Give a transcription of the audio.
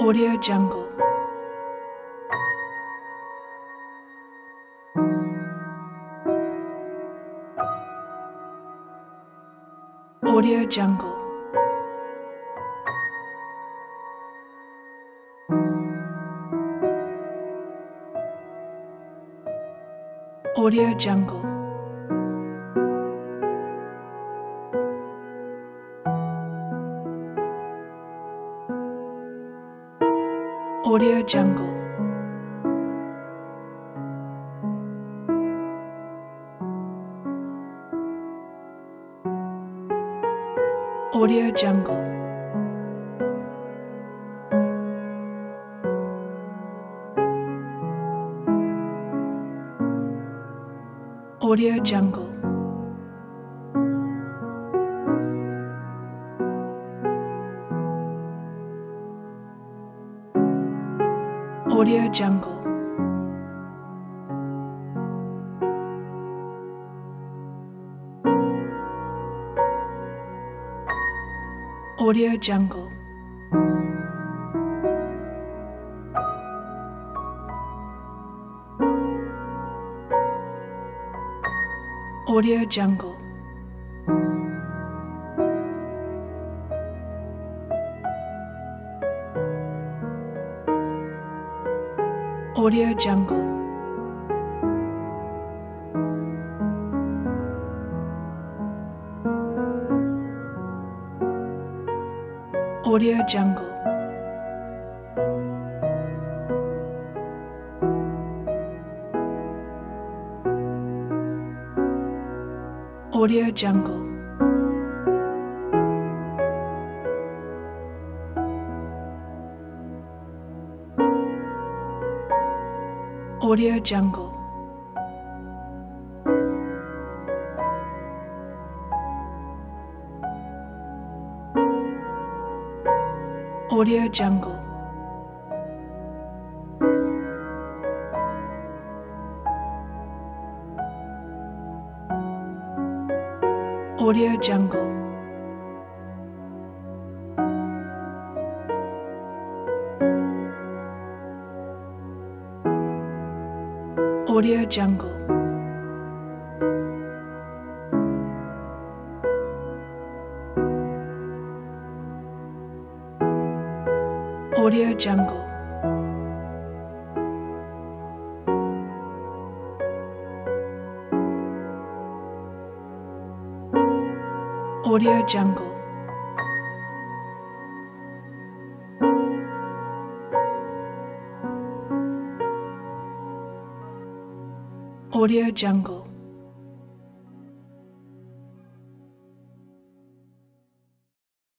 Audio Jungle. Audio Jungle. Audio Jungle. Audio Jungle. Audio Jungle. Audio Jungle. Audio Jungle. Audio Jungle. Audio Jungle. Audio Jungle. Audio Jungle. Audio Jungle. Audio Jungle. Audio Jungle. Audio Jungle. Audio Jungle. Audio Jungle. Audio Jungle. Audio Jungle.